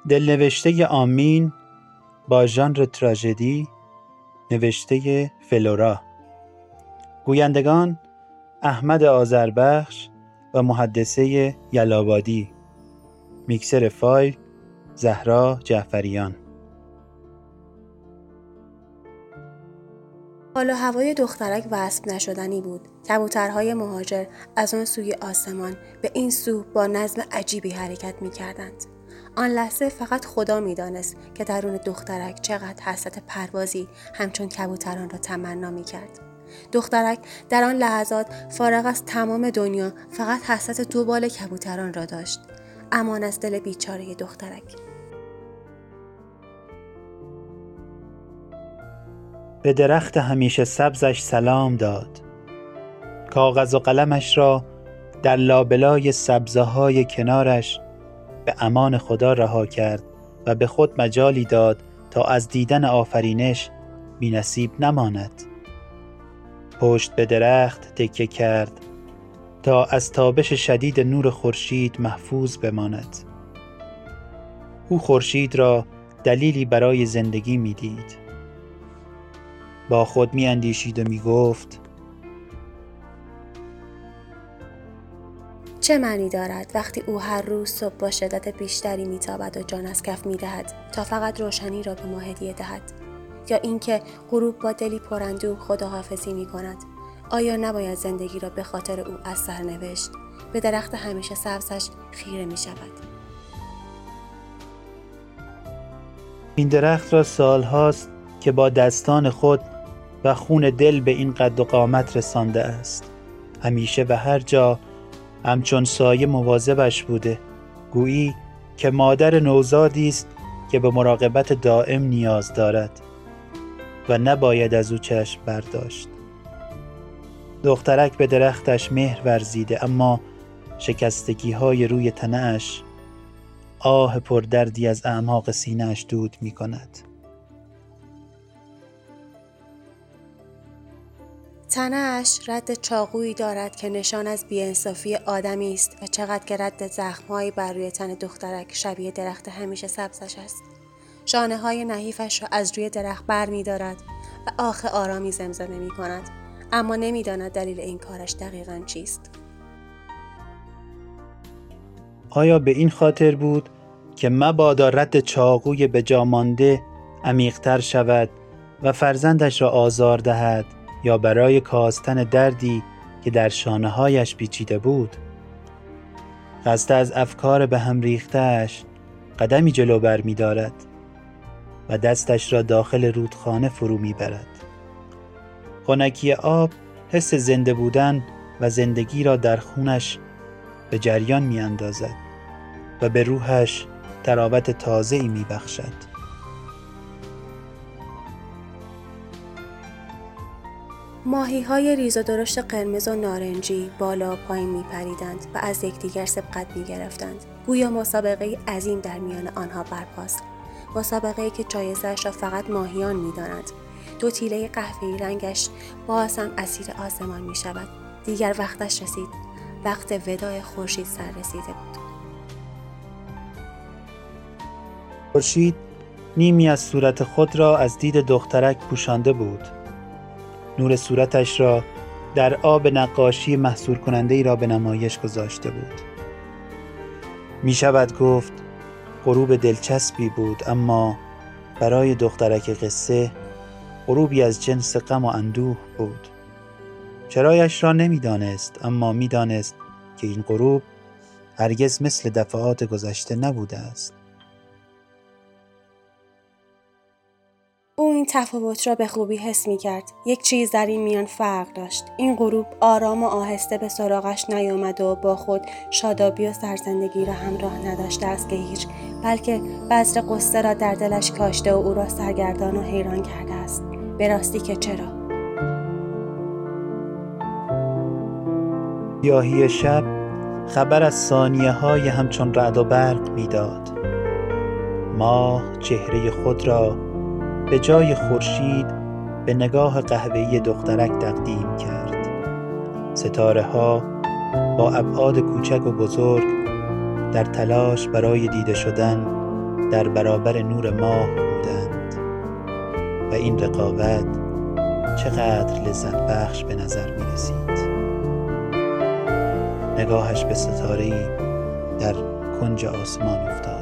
دلنوشته آمین با ژانر تراژدی، نوشته فلورا. گویندگان احمد آذربخش و محدثه یلابادی. میکسر فایل زهرا جعفریان. حال و هوای دخترک وصف نشدنی بود. کبوترهای مهاجر از آن سوی آسمان به این سو با نظم عجیبی حرکت می کردند. آن لحظه فقط خدا می دانست که درون دخترک چقدر حسرت پروازی همچون کبوتران را تمنا می کرد. دخترک در آن لحظات فارغ از تمام دنیا فقط حسرت 2 بال کبوتران را داشت. امان از دل بیچاره دخترک. به درخت همیشه سبزش سلام داد. کاغذ و قلمش را در لابلای سبزه‌های کنارش به امان خدا رها کرد و به خود مجالی داد تا از دیدن آفرینش بی‌نصیب نماند. پشت به درخت تکیه کرد تا از تابش شدید نور خورشید محفوظ بماند. او خورشید را دلیلی برای زندگی می‌دید. با خود می‌اندیشید و می‌گفت چه معنی دارد وقتی او هر روز صبح با شدت بیشتری میتابد و جان از کف میدهد تا فقط روشنی را به ما هدیه دهد، یا اینکه غروب با دلی پراندوه خداحافظی میکند؟ آیا نباید زندگی را به خاطر او از سر نوشت؟ به درخت همیشه سبزش خیره میشود. این درخت را سالهاست که با دستان خود و خون دل به این قد و قامت رسانده است. همیشه و هر جا همچون سایه مواظبش بوده، گویی که مادر نوزادی است که به مراقبت دائم نیاز دارد و نباید از او چشم برداشت. دخترک به درختش مهر ورزیده، اما شکستگی‌های روی تنه‌اش آه پردردی از اعماق سینه‌اش دود می‌کند. تنه‌اش رد چاقویی دارد که نشان از بی‌انصافی آدمی است و چقدر که رد زخم‌هایی بر روی تن دخترک شبیه درخت همیشه سبزش است. شانه‌های نحیفش را از روی درخت بر می‌دارد و آخ آرامی زمزمه می‌کند، اما نمی‌داند دلیل این کارش دقیقاً چیست. آیا به این خاطر بود که مبادا رد چاقوی به جا مانده عمیق‌تر شود و فرزندش را آزار دهد، یا برای کاستن دردی که در شانه‌هایش پیچیده بود؟ خسته از افکار به هم ریخته‌اش قدمی جلو بر می دارد و دستش را داخل رودخانه فرو می برد. خنکی آب حس زنده بودن و زندگی را در خونش به جریان می اندازد و به روحش تراوت تازه‌ای می بخشد. ماهی‌های ریز و درشت قرمز و نارنجی بالا و پایین می‌پریدند و از یکدیگر سبقت می‌گرفتند. گویا مسابقه‌ای عظیم در میان آنها برپاست. مسابقه‌ای که جایزه‌اش را فقط ماهیان می‌دانند. 2 تیله قهوه‌ای رنگش باز هم اسیر آسمان می‌شود. دیگر وقتش رسید. وقت وداع خورشید سر رسیده بود. خورشید نیمی از صورت خود را از دید دخترک پوشانده بود. نور صورتش را در آب نقاشی محصور کننده ای را به نمایش گذاشته بود. می شود گفت غروب دلچسبی بود، اما برای دخترک قصه غروبی از جنس غم و اندوه بود. چرایش را نمی دانست، اما می دانست که این غروب هرگز مثل دفعات گذشته نبوده است. او این تفاوت را به خوبی حس می کرد. یک چیز در این میان فرق داشت. این غروب آرام و آهسته به سراغش نیامد و با خود شادابی و سرزندگی را همراه نداشته است که هیچ، بلکه بذر غصه را در دلش کاشته و او را سرگردان و حیران کرده است. به راستی که چرا؟ سیاهی شب خبر از ثانیه‌های همچون رعد و برق می‌داد. ماه چهره خود را به جای خورشید به نگاه قهوه‌ای دخترک تقدیم کرد. ستاره‌ها با ابعاد کوچک و بزرگ در تلاش برای دیده شدن در برابر نور ماه بودند و این رقابت چقدر لذت بخش به نظر می رسید. نگاهش به ستاره‌ای در کنج آسمان افتاد.